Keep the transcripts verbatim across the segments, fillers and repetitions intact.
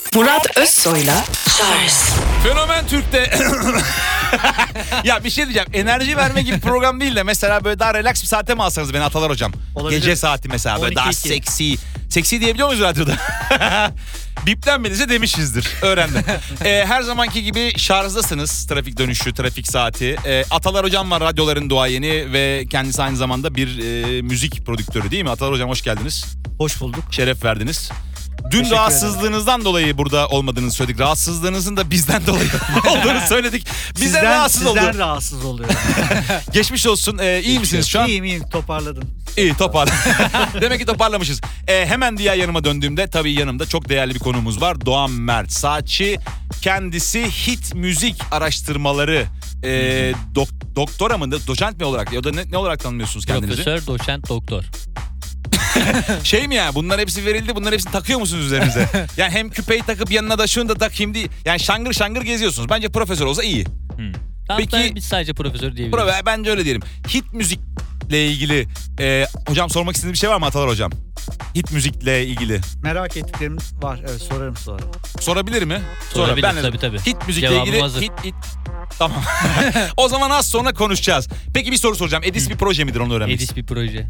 Murat Özsoy'la Charles. Fenomen Türk'te ya bir şey diyeceğim. Enerji verme gibi program değil de mesela böyle daha relax bir saate mi alsanız beni Atalar hocam? Olabilir. Gece saati mesela böyle daha seksi. Seksi diyebiliyor muyuz radyoda? Biplenmediyse demişizdir. Öğrendim. Ee, her zamanki gibi şarjdasınız. Trafik dönüşü, trafik saati. Ee, Atalar hocam var, radyoların duayeni ve kendisi aynı zamanda bir e, müzik prodüktörü değil mi? Atalar hocam hoş geldiniz. Hoş bulduk. Şeref verdiniz. Dün rahatsızlığınızdan dolayı burada olmadığınızı söyledik. Rahatsızlığınızın da bizden dolayı olduğunu söyledik. Bizden Sizden, rahatsız sizden oldu. rahatsız oluyorum. Geçmiş olsun. Ee, iyi misiniz şu an? İyiyim iyiyim, toparladım. İyi toparladım. Demek ki toparlamışız. Ee, hemen diğer yanıma döndüğümde tabii yanımda çok değerli bir konuğumuz var. Doğan Mert Saatçi. Kendisi hit müzik araştırmaları e, dok- doktora mı, doçent mi olarak ya da ne, ne olarak tanımlıyorsunuz kendinizi? Profesör, doçent, doktor. Şey mi ya, bunlar hepsi verildi, bunlar hepsini takıyor musunuz üzerinize? Yani hem küpeyi takıp yanına da şunu da takayım değil. Yani şangır şangır geziyorsunuz. Bence profesör olsa iyi. Hmm. Tamam, Peki- biz sadece profesör diyebiliriz. Pro, bence öyle diyelim. Hit müzikle ilgili e, hocam sormak istediğiniz bir şey var mı Atalar hocam? Hit müzikle ilgili. Merak ettiklerim var. Evet, sorarım sonra. Sorabilir mi? Sorabilir, Ben de- tabii, tabii. Hit müzikle Cevabım ilgili hazır. hit hit. Tamam. O zaman az sonra konuşacağız. Peki bir soru soracağım. Edis bir proje midir, onu öğrenmek Edis bir proje.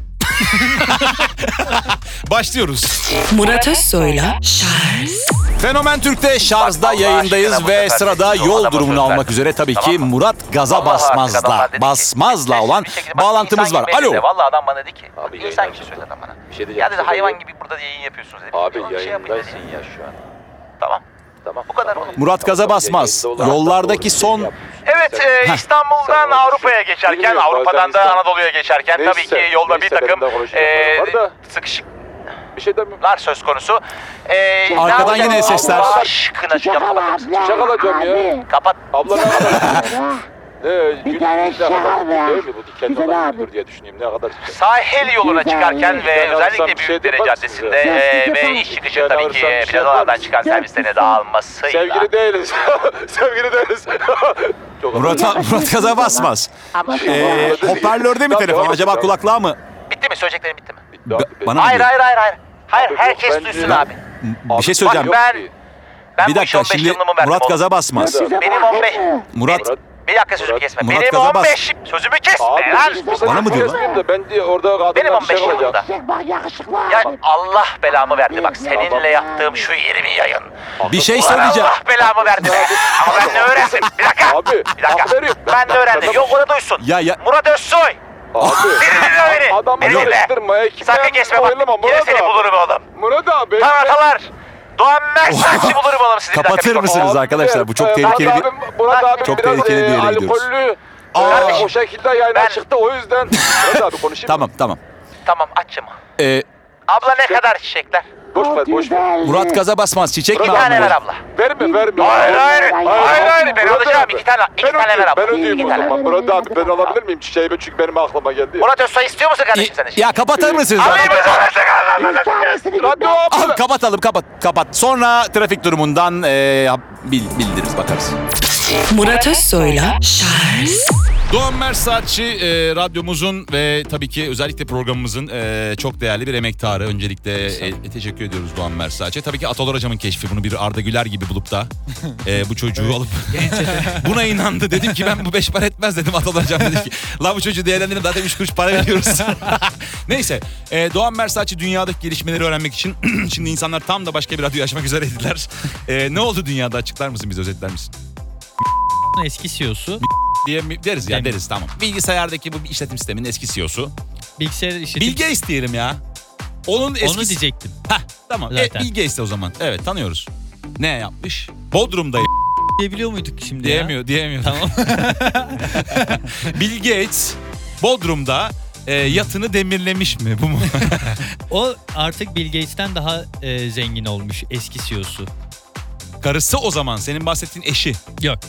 Başlıyoruz. Murat Özsoy'la Charles. Fenomen Türk'te şarjda yayındayız ve sırada yol durumunu almak üzere tabii ki Murat Gaza Basmaz'la Basmaz'la olan bağlantımız var. Alo. Vallahi adam bana dedi ki. Abi İnsan yayından gibi söyledi adam bana. Bir şey Ya diyeceğim. dedi hayvan gibi burada yayın yapıyorsunuz dedi. Abi Bir şey yapayım dedi. yayındaysın ya şu an. Tamam. Tamam. Bu kadar mı? Murat Gaza Basmaz. Yollardaki son... Evet, e, İstanbul'dan Avrupa'ya geçerken, Bilmiyorum, Avrupa'dan da bazen Anadolu'ya geçerken Neyse, tabii ki yolda bir neyse, takım benim de konuşacak e, konu var da. sıkışıklar Bir şey demiyorum. söz konusu. E, Arkadan ne yine yapacağız? sesler. Allah aşkına şu kapatır mısın? Çiçek alacağım ya. Kapat. Abla ne kadar? Ne? Bir tane ne kadar şarap ya. değil mi bu dikenli Güzel olan abi. güldür diye düşüneyim. Ne kadar çiçek. Sahil yoluna çıkarken ve Yani özellikle alsam bir şey Büyükdere yapar Caddesi'nde mısınız e, ya? ve iş çıkışı Yani tabii alırsam ki bir şey plazalardan yapar çıkan mısınız? servislerine dağılmasıyla. Sevgili değiliz. Sevgili değiliz. Çok Murat, Murat Gaza Basmaz. Ama Ee, hoparlörde mi telefon? Acaba kulaklığa mı? Bitti mi? Söyleyeceklerim bitti mi? Ba- bana mı Hayır diyor? hayır hayır hayır. Hayır Abi, herkes yok, duysun bence- abi. Bir şey söyleyeceğim. Yok ben- ki. Ben Bir bu işe dakika on beş şimdi yılımı verdim Murat oğlum. Gaza Basmaz. Benim on beş... Murat Bir dakika sözümü kesme. Murat Benim Gaza on Bas- beş... Sözümü kesme Abi, lan. bir Bana mı diyor lan? kesmeyeyim de ben de orada kadınlar Benim on beş şey olacak. yılımda. bak yakışıklı. Ya Allah belamı verdi bak seninle yaptığım şu yirmi yayın. bir şey Ulan söyleyeceğim. Allah belamı verdi be. Ama ben ne öğrendim? Bir dakika. Abi, Bir dakika. hak veriyorum. Ben de öğrendim. Yok onu duysun. Ya ya Murat Özsoy. Abi. Beni dinle beni. Adamı Beni dinle. karıştırma. ekipten Sakın kesme bak. oynama, Yine Murat seni abi. bulurum oğlum. Murat abi. Taratalar. Doğan Mersaç'ı bulurum oğlum sizi. Bir dakika, kapatır bir mısınız Abi, arkadaşlar? Bu çok e, tehlikeli Murat bir... abim, Murat abi Çok biraz, tehlikeli bir e, yere gidiyoruz. alkollü. Aa. E, o şekilde yayına Ben- çıktı o yüzden. Murat abi konuşayım. Tamam tamam. Tamam açım. Ee, Abla ne kadar çiçekler? Boş ver boş ver. Murat Gaza Basmaz çiçek Bir mi tane ver almalı? abla. Verme verme. Hayır hayır. Hayır hayır. Ben Murat alacağım. abi, İki tane. İki ben tane ödeyeyim, ver abla. Ben ödeyeyim İki o tane. zaman. Murat abi ben alabilir miyim çiçeği? Çünkü benim aklıma geldi. Murat Özsoy istiyor musun kardeşim sen de? Ya kapatır mısınız? Alayım mı arkadaşlar? sana? Radyo Al, abi. kapatalım kapat kapat. Sonra trafik durumundan e, bil, bildiririz bakarız. Murat Özsoy'la Charles. Doğan Mert Saatçi e, radyomuzun ve tabii ki özellikle programımızın e, çok değerli bir emektarı. Öncelikle e, teşekkür ediyoruz Doğan Mert Saatçi'ye. Tabii ki Atalar Hocam'ın keşfi, bunu bir Arda Güler gibi bulup da e, bu çocuğu alıp buna inandı. Dedim ki ben bu beş para etmez dedim. Atalar Hocam dedi ki la bu çocuğu değerlendirelim, zaten üç kuruş para veriyoruz. Neyse e, Doğan Mert Saatçi dünyadaki gelişmeleri öğrenmek için şimdi insanlar tam da başka bir radyo açmak üzereydiler. E, ne oldu dünyada, açıklar mısın, bize özetler misin? Eski C E O'su. Diye mi- deriz ya Demir. deriz tamam. Bilgisayardaki bu işletim sisteminin eski C E O'su. Bilgisayar işi. Bill Gates diyelim ya. Onun eski... Onu diyecektim. Heh, tamam. Zaten. E, Bill Gates de o zaman. Evet, tanıyoruz. Ne yapmış? Bodrum'da Diyebiliyor muyduk şimdi diyemiyor, ya? diyemiyor. Tamam. Bill Gates Bodrum'da e, yatını demirlemiş mi? Bu mu? O artık Bill Gates'ten daha e, zengin olmuş eski C E O'su. Karısı o zaman, senin bahsettiğin eşi. Yok.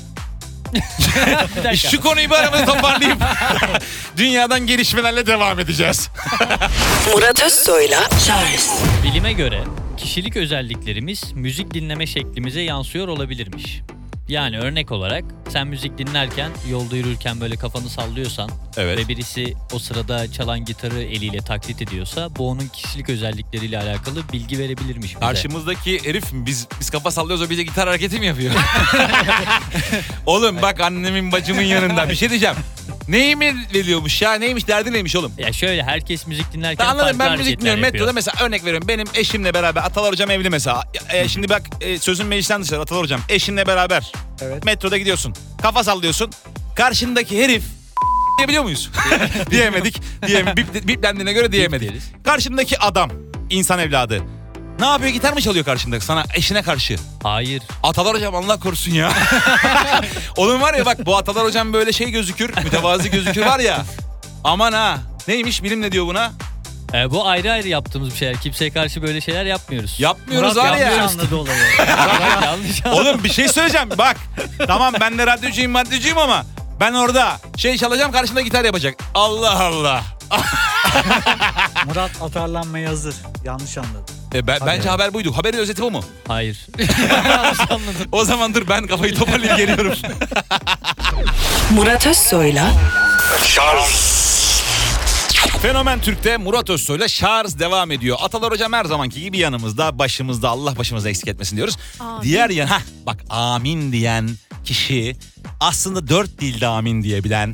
Bir dakika. Şu konuyu bir aramızda toparlayıp dünyadan gelişmelerle devam edeceğiz. Murat Özsoy'la Charles. Bilime göre kişilik özelliklerimiz müzik dinleme şeklimize yansıyor olabilirmiş. Yani örnek olarak sen müzik dinlerken, yolda yürürken böyle kafanı sallıyorsan Evet. ve birisi o sırada çalan gitarı eliyle taklit ediyorsa bu onun kişilik özellikleriyle alakalı bilgi verebilirmiş bize. Karşımızdaki herif mi? Biz biz kafa sallıyoruz, o bize gitar hareketi mi yapıyor? Oğlum bak, annemin bacımın yanında bir şey diyeceğim. Neyimi veriyormuş ya? Neymiş, derdi neymiş oğlum? Ya şöyle, herkes müzik dinlerken Anladım, farklı ben müzik hareketler dinliyorum. yapıyor. Metroda mesela örnek veriyorum. Benim eşimle beraber, Atalar Hocam evli mesela. E, şimdi bak e, sözün meclisten dışarı Atalar Hocam. Eşinle beraber Evet. metroda gidiyorsun. Kafa sallıyorsun. Karşındaki herif diyebiliyor muyuz? Diyemedik. Diyem bip, biplendiğine göre diyemedik. deriz. Karşındaki adam, insan evladı. Ne yapıyor? Gitar mı çalıyor karşındaki sana, eşine karşı? Hayır. Atalar Hocam Allah korusun ya. Oğlum var ya bak, bu Atalar Hocam böyle şey gözükür, mütevazi gözükür var ya. Aman ha. Neymiş, bilim ne diyor buna? Ee, bu ayrı ayrı yaptığımız bir şeyler. Kimseye karşı böyle şeyler yapmıyoruz. Yapmıyoruz Murat var yanlış ya. anladı olayı. Murat yanlış anladı. Oğlum bir şey söyleyeceğim bak. Tamam, ben de radyocuyum maddecuyum ama ben orada şey çalacağım, karşımda gitar yapacak. Allah Allah. Murat atarlanmaya hazır. Yanlış anladı. E, ben, bence ya. haber buydu. Haberin özeti bu mu? Hayır. Yanlış anladım. O zaman dur, ben kafayı toparlayıp geliyorum. Murat Özsoy'la Fenomen Türk'te Murat Özsoy'la şarj devam ediyor. Atalar Hocam her zamanki gibi yanımızda, başımızda, Allah başımıza eksik etmesin diyoruz. Amin. Diğer yan, heh, bak amin diyen kişi aslında dört dilde amin diyebilen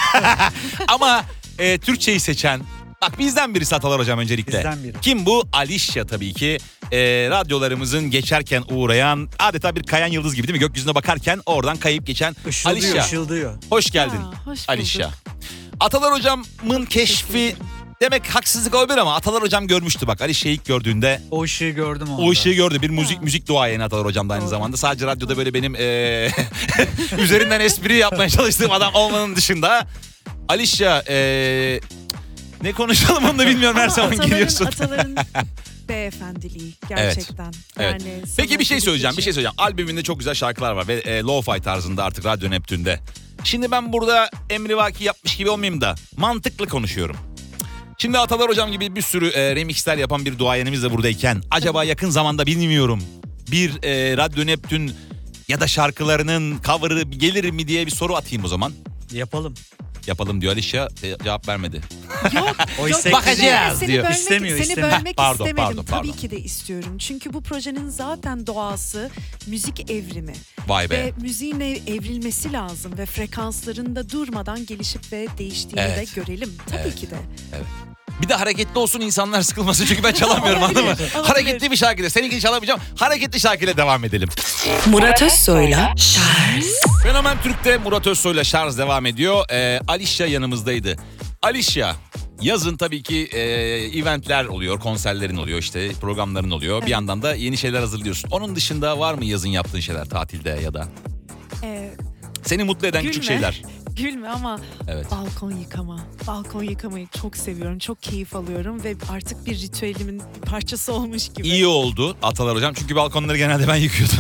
ama e, Türkçeyi seçen, bak bizden birisi Atalar Hocam öncelikle. Bizden biri. Kim bu? Alişya tabii ki. E, radyolarımızın geçerken uğrayan, adeta bir kayan yıldız gibi değil mi? Gökyüzüne bakarken oradan kayıp geçen Işıldıyor, Alişya. ışıldıyor. Hoş geldin Aa, hoş bulduk. Alişya. Atalar Hocam'ın keşfi demek haksızlık olabilir ama Atalar Hocam görmüştü bak. Alişya'yı ilk gördüğünde O ışığı gördüm onda. o ışığı gördü. Bir müzik Ha. müzik duayeni Atalar Hocam da aynı Doğru. zamanda. Sadece radyoda böyle benim eee, üzerinden espri yapmaya çalıştığım adam olmanın dışında. Alişya eee, ne konuşalım onu da bilmiyorum, her Ama zaman ataların- geliyorsun. Ataların beyefendiliği gerçekten. Evet. Yani Peki bir şey sanatçılık söyleyeceğim, bir için. şey söyleyeceğim. Albümünde çok güzel şarkılar var ve e, lo-fi tarzında artık Radyo Neptün'de. Şimdi ben burada emrivaki yapmış gibi olmayayım da mantıklı konuşuyorum. Şimdi Atalar Hocam gibi bir sürü e, remixler yapan bir duayenimiz de buradayken acaba yakın zamanda bilmiyorum bir e, Radyo Neptün ya da şarkılarının cover'ı gelir mi diye bir soru atayım o zaman. Yapalım. Yapalım diyor Alişya, e, cevap vermedi. Yok, O yok, istek- Bakacağız seni diyor. Bölmek, İstemiyor, seni istemiyor. bölmek Pardon, istemedim. pardon, pardon. Tabii ki de istiyorum. Çünkü bu projenin zaten doğası müzik evrimi. Vay be. Ve müziğin ev- evrilmesi lazım ve frekansların da durmadan gelişip ve değiştiğini Evet. de görelim. Tabii Evet. ki de. Bir de hareketli olsun, insanlar sıkılmasın çünkü ben çalamıyorum anladın mı? Olabilir, olabilir. Hareketli bir şarkıyla, seninkini çalamayacağım. Hareketli şarkıyla devam edelim. Murat Özsoy'la şarj. Fenomen Türk'te Murat Özsoy'la şarj devam ediyor. Ee, Alişya yanımızdaydı. Alişya, yazın tabii ki e, eventler oluyor, konserlerin oluyor, işte programların oluyor. Bir Evet. yandan da yeni şeyler hazırlıyorsun. Onun dışında var mı yazın yaptığın şeyler tatilde ya da? Ee, Seni mutlu eden küçük Gülme. şeyler. Gülme ama Evet. balkon yıkama. Balkon yıkamayı çok seviyorum. Çok keyif alıyorum ve artık bir ritüelimin bir parçası olmuş gibi. İyi oldu Atalar Hocam çünkü balkonları genelde ben yıkıyordum.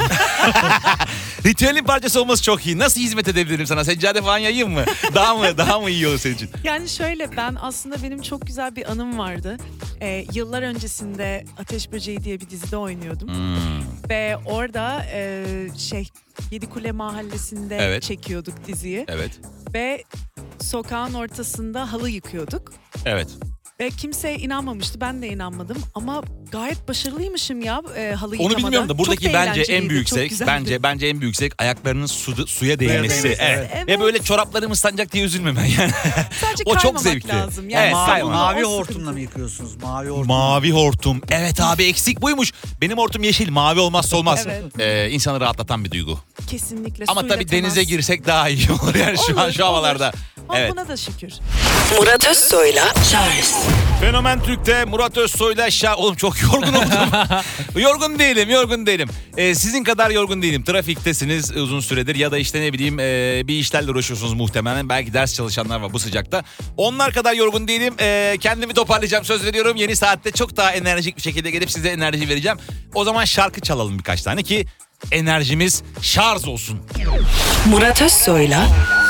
Ritüelin parçası olması çok iyi. Nasıl hizmet edebilirim sana? Seccade falan yayayım mı? Daha mı daha mı iyi olur senin için? Yani şöyle, ben aslında benim çok güzel bir anım vardı. Ee, yıllar öncesinde Ateş Böceği diye bir dizide oynuyordum. Hmm, Ve orada e, şey Yedikule Mahallesi'nde Evet. çekiyorduk diziyi. evet. Ve sokağın ortasında halı yıkıyorduk. Evet. Ve kimse inanmamıştı, ben de inanmadım. Ama gayet başarılıymışım ya e, halı yıkamada. Onu bilmiyorum da buradaki Çok bence en eğlenceliydi, büyük çok zevk, güzeldi. bence bence en büyük zevk ayaklarının su, suya değmesi. değmesi, Evet. evet. Ve böyle çoraplarım ıslanacak diye üzülmemen yani. Sadece O çok kaymamak zevkli. lazım. Yani Evet, Mavi, kayma. mavi O hortumla sıkıntı. mı yıkıyorsunuz? Mavi hortum. Mavi hortum. Evet abi, eksik buymuş. Benim hortum yeşil, mavi olmazsa olmaz. Evet. Ee, insanı rahatlatan bir duygu. Kesinlikle. Ama suyla tabii temas. denize girsek daha iyi olur yani şu an Olur, şu havalarda. olur. Ama Evet. buna da şükür. Murat Özsoy'la şarj. Fenomen Türk'te Murat Özsoy'la şa... Oğlum çok yorgun oldum. yorgun değilim, yorgun değilim. Ee, sizin kadar yorgun değilim. Trafiktesiniz uzun süredir ya da işte ne bileyim e, bir işlerle uğraşıyorsunuz muhtemelen. Belki ders çalışanlar var bu sıcakta. Onlar kadar yorgun değilim. Ee, kendimi toparlayacağım, söz veriyorum. Yeni saatte çok daha enerjik bir şekilde gelip size enerji vereceğim. O zaman şarkı çalalım birkaç tane ki enerjimiz şarj olsun. Murat Özsoy'la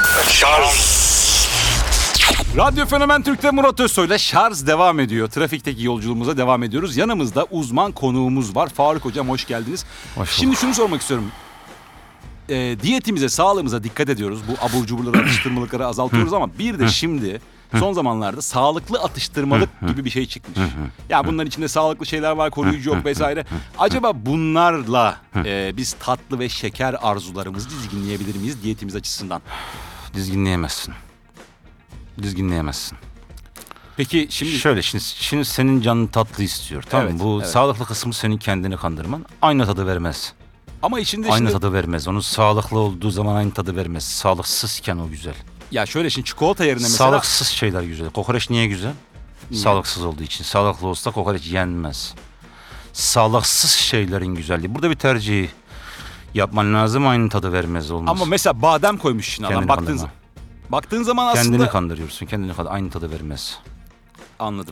Radyo Fenomen Türk'te Murat Özsoy'la şarj devam ediyor. Trafikteki yolculuğumuza devam ediyoruz. Yanımızda uzman konuğumuz var. Faruk Hocam hoş geldiniz. Hoş Şimdi şunu sormak istiyorum. e, diyetimize, sağlığımıza dikkat ediyoruz. Bu abur cuburları, atıştırmalıkları azaltıyoruz ama bir de şimdi son zamanlarda sağlıklı atıştırmalık gibi bir şey çıkmış. Ya bunların içinde sağlıklı şeyler var, koruyucu yok vesaire. Acaba bunlarla e, biz tatlı ve şeker arzularımızı dizginleyebilir miyiz diyetimiz açısından? Dizginleyemezsin. Dizginleyemezsin. Peki şimdi Şöyle şimdi, şimdi senin canın tatlı istiyor. Tamam mı? Evet, Bu evet. sağlıklı kısmı senin kendini kandırman. Aynı tadı vermez. ama içinde Aynı şimdi tadı vermez. Onun sağlıklı olduğu zaman aynı tadı vermez. Sağlıksızken o güzel. ya şöyle şimdi çikolata yerine mesela Sağlıksız şeyler güzel. Kokoreç niye güzel? Niye? Sağlıksız olduğu için. Sağlıklı olsa kokoreç yenmez. Sağlıksız şeylerin güzelliği. Burada bir tercih yapman lazım. Aynı tadı vermez, olmaz. ama mesela badem koymuş şimdi adam Kendini baktığın kandırma. zaman. Baktığın zaman aslında Kendini kandırıyorsun. Kendini kandırıyorsun. Aynı tadı vermez. anladım.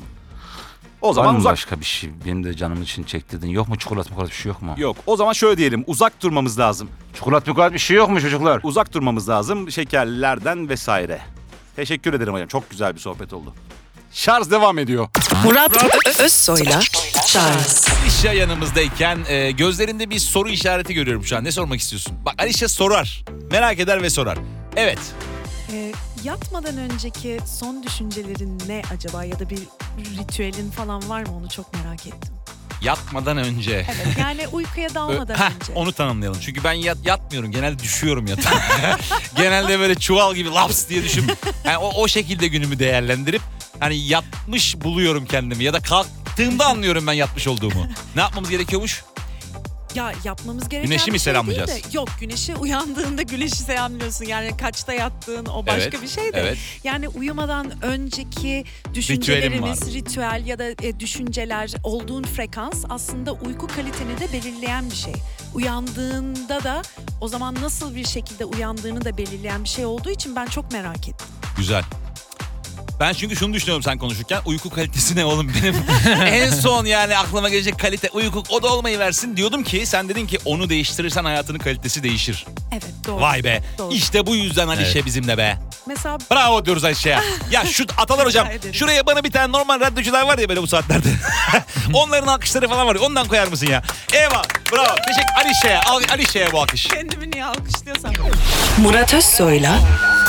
O Var zaman mı uzak başka bir şey? Benim de canım için çektirdin. Yok mu çikolata mı bir şey yok mu? yok. O zaman şöyle diyelim, uzak durmamız lazım. Çikolata mı bir şey yok mu çocuklar? Uzak durmamız lazım şekerlerden vesaire. Teşekkür ederim hocam. Çok güzel bir sohbet oldu. Şarj devam ediyor. Murat Ö- Özsoy'la Charles Alişya yanımızdayken e, gözlerinde bir soru işareti görüyorum şu an. Ne sormak istiyorsun? Bak Alişya sorar. Merak eder ve sorar. Evet. Ee, yatmadan önceki son düşüncelerin ne acaba ya da bir ritüelin falan var mı, onu çok merak ettim. Yatmadan önce. Evet, yani uykuya dalmadan Heh, önce. onu tanımlayalım. Çünkü ben yat, yatmıyorum. Genelde düşüyorum yatağa. Genelde böyle çuval gibi laps diye düşün. Yani o, o şekilde günümü değerlendirip hani yatmış buluyorum kendimi. Ya da kalktığımda anlıyorum ben yatmış olduğumu. Ne yapmamız gerekiyormuş? Ya yapmamız gereken Güneşi mi bir şey değil selamlayacağız? de- yok, güneşi uyandığında güneşi selamlıyorsun. Yani kaçta yattığın o başka Evet, bir şey de. evet. Yani uyumadan önceki Ritüelim düşüncelerimiz, var. ritüel ya da e, düşünceler, olduğun frekans aslında uyku kaliteni de belirleyen bir şey. Uyandığında da o zaman nasıl bir şekilde uyandığını da belirleyen bir şey olduğu için ben çok merak ettim. Güzel. Ben çünkü şunu düşünüyorum sen konuşurken. Uyku kalitesi ne oğlum benim? En son yani aklıma gelecek kalite uyku, o da olmayı versin diyordum ki sen dedin ki onu değiştirirsen hayatının kalitesi değişir. Evet, doğru. Vay be. Doğru. İşte bu yüzden Alişe Evet. bizimle be. Mesela Bravo diyoruz Alişe'ye. Ya şu Atalar hocam, Rica ederim. şuraya bana bir tane normal radyocular var ya böyle bu saatlerde. Onların alkışları falan var ya, ondan koyar mısın ya? Eyvah. Bravo. Teşekkür Alişe'ye. Al, Alişe'ye bu alkış. kendimi niye alkışlıyorsam. Murat Özsoy'la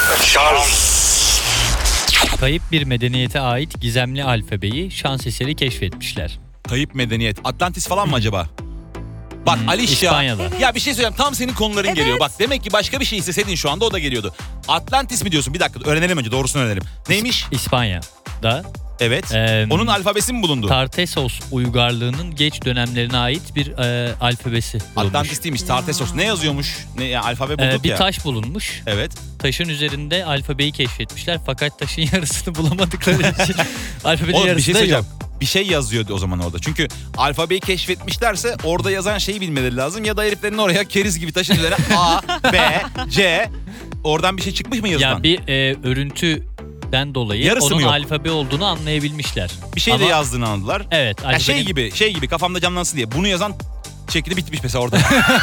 Kayıp bir medeniyete ait gizemli alfabeyi şans eseri keşfetmişler. Kayıp medeniyet. Atlantis falan mı acaba? Bak Hmm, Alişya. İspanya'da. Ya bir şey söyleyeyim. Tam senin konuların Evet. geliyor. Bak demek ki başka bir şey isteseydim şu anda o da geliyordu. Atlantis mi diyorsun? Bir dakika öğrenelim önce. Doğrusunu öğrenelim. Neymiş? İspanya'da Evet. Ee, Onun alfabesi mi bulundu? Tartessos uygarlığının geç dönemlerine ait bir e, alfabesi bulunmuş. Atlantis değilmiş. Tartessos. Ne yazıyormuş? Ne ya, alfabe Ee, bulduk bir ya. taş bulunmuş. Evet. Taşın üzerinde alfabeyi keşfetmişler fakat taşın yarısını bulamadıkları için alfabenin Oğlum bir yarısı şey da söyleyeceğim. yok. Bir şey yazıyordu o zaman orada. Çünkü alfabeyi keşfetmişlerse orada yazan şeyi bilmeleri lazım. Ya da heriflerin oraya keriz gibi taşın üzerine A, B, C. Oradan bir şey çıkmış mı yazıdan? Ya bir e, örüntüden dolayı Yarısı mı onun yok? alfabe olduğunu anlayabilmişler. Bir şey de Ama- yazdığını anladılar. Evet. Ya şey alfabenin- gibi, şey gibi kafamda canlansın diye. Bunu yazan şekli bitmiş mesela orada.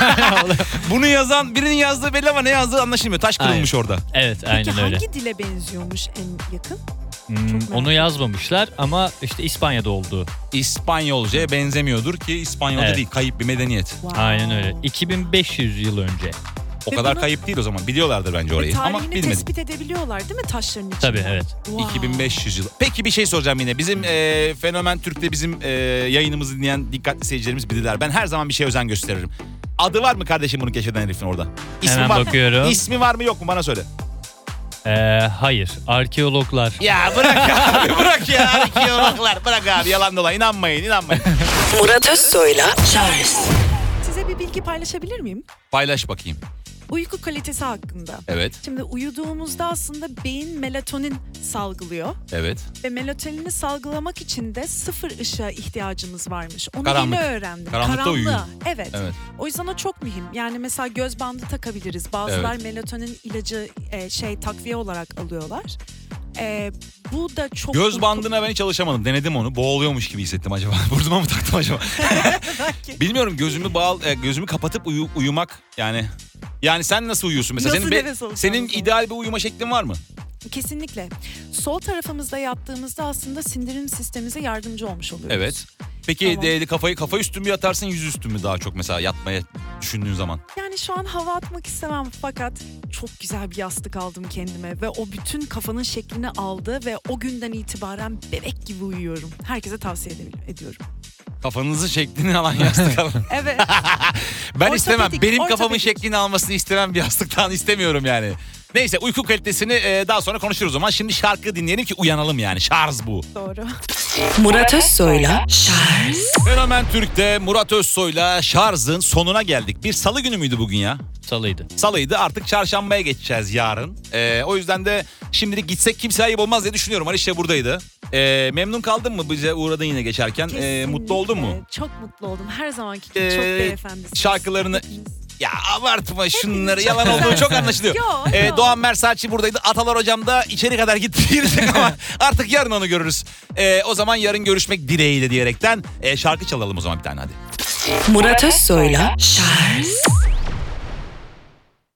Bunu yazan birinin yazdığı belli ama ne yazdığı anlaşılmıyor. Taş kırılmış orada. Evet, Peki aynen öyle. hangi dile benziyormuş en yakın? Hmm, merak onu ettim. yazmamışlar ama işte İspanya'da olduğu. İspanyolcaya benzemiyordur ki İspanyolca Evet. değil, kayıp bir medeniyet. Wow. Aynen öyle. iki bin beş yüz yıl önce. O Ve kadar bunu- kayıp değil o zaman. Biliyorlardır bence Ve orayı ama tarihini bilmedim. tespit edebiliyorlar değil mi taşların içinde? Tabii, evet. Wow. iki bin beş yüz yıl. Peki bir şey soracağım yine. Bizim e, Fenomen Türk'te bizim e, yayınımızı dinleyen dikkatli seyircilerimiz bilirler. Ben her zaman bir şey özen gösteririm. Adı var mı kardeşim bunu keşfeden herifin orada? İsmi Hemen var mı? bakıyorum. İsmi var mı yok mu bana söyle. Ee, hayır. Arkeologlar. Ya bırak abi bırak ya. Arkeologlar bırak abi yalan dolan inanmayın inanmayın. Murat Özsoy'la Charles Size bir bilgi paylaşabilir miyim? Paylaş bakayım. Uyku kalitesi hakkında. Evet Şimdi uyuduğumuzda aslında beyin melatonin salgılıyor. evet. Ve melatonini salgılamak için de sıfır ışığa ihtiyacımız varmış. Onu Karanlık. yeni öğrendim. Karanlıkta Karanlığa. uyuyun. Evet. Evet. O yüzden o çok mühim. Yani mesela göz bandı takabiliriz. Bazılar melatonin ilacı e, şey takviye olarak alıyorlar. E, bu da çok... Göz bandına ben hiç alışamadım. Denedim onu. Boğuluyormuş gibi hissettim acaba. Burnuma mı taktım acaba? Bilmiyorum gözümü bağ e, gözümü kapatıp uyu, uyumak yani. Yani sen nasıl uyuyorsun mesela? Nasıl senin nefes alacağım senin mesela? ideal bir uyuma şeklin var mı? Kesinlikle. Sol tarafımızda yattığımızda aslında sindirim sistemimize yardımcı olmuş oluyoruz. Evet. Peki Tamam. de, kafayı kafa üstü mü yatarsın yüz üstü mü daha çok mesela yatmaya düşündüğün zaman? Yani Yani şu an hava atmak istemem fakat çok güzel bir yastık aldım kendime ve o bütün kafanın şeklini aldı ve o günden itibaren bebek gibi uyuyorum. Herkese tavsiye ed- ediyorum. Kafanızın şeklini alan yastık alın. Evet. Ben istemem. Ortopedik, Benim kafamın ortopedik. şeklini almasını istemem bir yastıktan istemiyorum yani. Neyse uyku kalitesini e, daha sonra konuşuruz o zaman. Şimdi şarkı dinleyelim ki uyanalım yani. Şarj bu. Doğru. Murat Özsoy'la Şarj. Fenomen Türk'te Murat Özsoy'la Şarj'ın sonuna geldik. Bir salı günü müydü bugün ya? Salıydı. Salıydı, artık çarşambaya geçeceğiz yarın. Ee, o yüzden de şimdilik gitsek kimse ayıp olmaz diye düşünüyorum. Aliş de buradaydı. Ee, memnun kaldın mı bize uğradın yine geçerken? Ee, Kesinlikle. mutlu oldun mu? Çok mutlu oldum. Her zamanki gibi çok Ee, beyefendisiniz. şarkılarını... Ya abartma şunları, yalan olduğu çok anlaşılıyor. Yok, Ee, yok. Doğan Mersaçi buradaydı. Atalar hocam da içeri kadar gitti girecek ama artık yarın onu görürüz. Ee, o zaman yarın görüşmek dileğiyle diyerekten e, şarkı çalalım o zaman bir tane hadi. Murat Özsoy'la Şarj.